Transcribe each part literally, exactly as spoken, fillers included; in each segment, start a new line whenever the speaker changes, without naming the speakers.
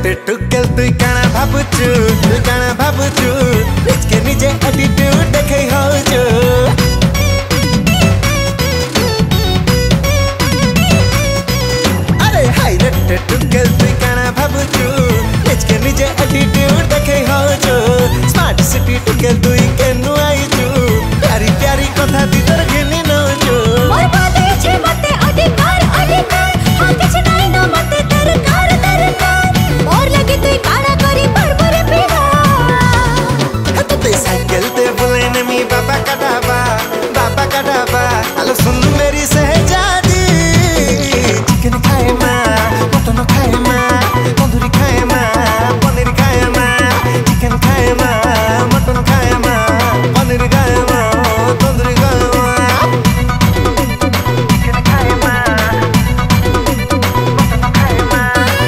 रट्टे टुकेल तुई काना भाबुचु तुई काना भाबुचु निजके निजे एटीट्यूड देखे होजु अरे हाय रट्टे टुकेल तुई काना भाबुचु निजके निजे एटीट्यूड देखे होजु स्मार्ट सिटी टुकेल तुई केनु आइजु प्यारी प्यारी कथा दी तोर घिनी नजु
मोर बाते छे मते अधिकार अधिकार हां किछ नाही न मते दरकार दरकार मोर लगे तुई काना करी बरबरे पीड़ा
तो ते साइकिल ते बुलेने मी बाबा का ढाबा बाबा का ढाबा हेलो सुन मेरी शहजादी चिकन खाए मां मटन खाए मां तंदूरी खाए मां पनीर खाए मां चिकन खाए मां मटन खाए मां पनीर खाए मां तंदूरी खाए मां चिकन खाए मां मटन खाए मां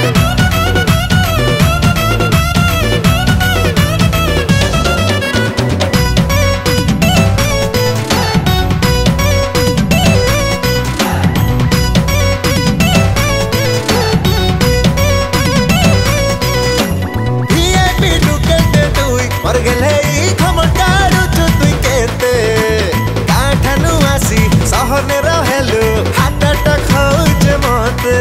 और गेले खमटाडु छु तुई केते काठनु आसी सहरने रहेलु हाट अटक होउछ मते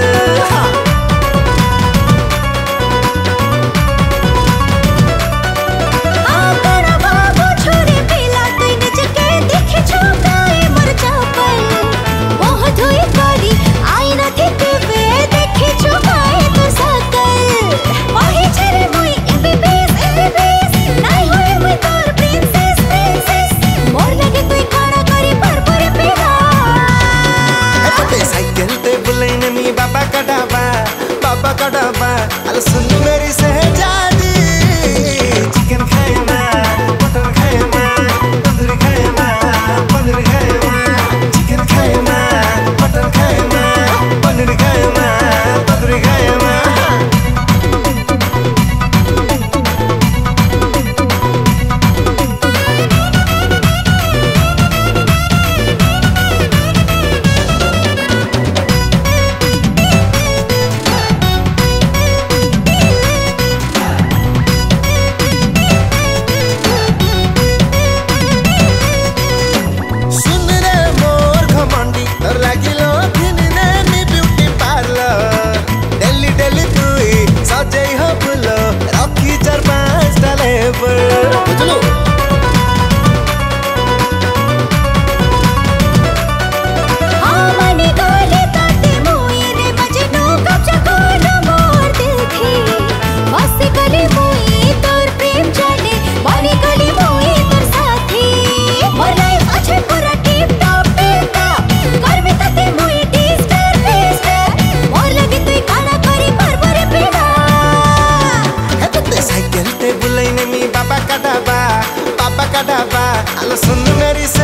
आ बड़ा बाबू छोरे पिला तुई निजके देखे छु गाए मर चापल मोह धोई करी आईना थिते पे देखे छु गाए तो सकल माही छरे मुई एमबीबीएस एमबीबीएस नाही होए मुई तोर प्रिंसेस प्रिंसेस मोर लगे तुई काना करी बरबरे पीड़ा
ते साइकिल ते बुलेने मी बाबा का ढाबा बाबा का ढाबा अरे सुन मेरी शहजादी चिकन खाए मां मटन खाए मां तंदूरी खाए मां पनीर खाए मां चिकन खाए मां मटन खाए मां पनीर खाए मां तंदूरी खाए मां लागिलो फिनिने नी ब्यूटी पार्लर डेली डेली तुई सजई हो फुलो रखी चार पांच टा लेबर बुझलो
हां मने गोले ताते मुई रे मजनू कब्जा कोन मोर दिल थी बस गली मुई तोर प्रेम जाने बनी गली मुई तोर साथी मोर लाइफ अच्छे पूरा टिप टॉप टिप टॉप कर में ताते मुई टेस्टर टेस्टर मोर लगे तुई काना करी बरबरे पीड़ा
है तो ते साइकिल ते बुलेने मी बाबा का ढाबा बाबा का ढाबा हेलो सुन मेरी